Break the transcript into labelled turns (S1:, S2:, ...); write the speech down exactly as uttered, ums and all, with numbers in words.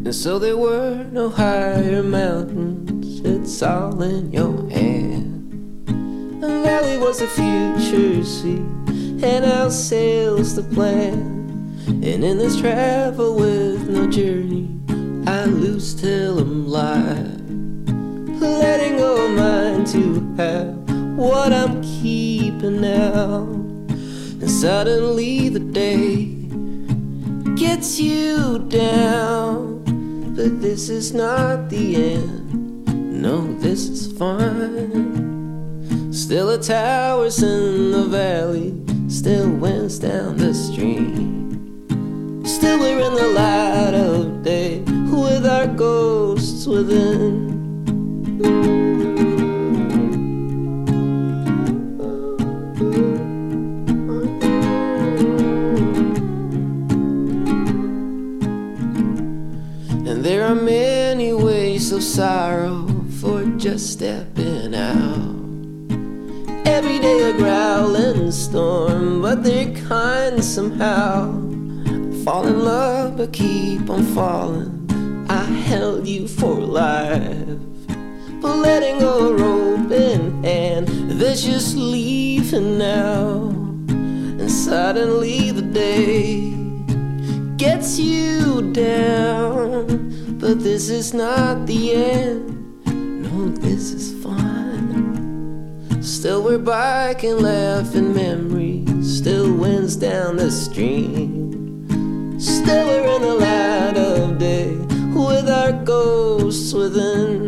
S1: And so there were no higher mountains, it's all in your hand. The valley was the future, see, and our sails the plan. And in this travel with no journey, I lose till I'm live, letting go of mine to have what I'm keeping now. And suddenly the day gets you down. But this is not the end, no, this is fun. Still the towers in the valley, still winds down the stream. Still we're in the light of day, with our ghosts within. And there are many ways of sorrow for just stepping out. Every day a growling storm, but they're kind somehow. Fall in love but keep on falling, I held you for life. But letting go a rope in hand, that's just leaving now. And suddenly the day gets you down. But this is not the end, no, this is fun. Still we're biking, laughing memories, still winds down the stream. Still we're in the light of day, with our ghosts within.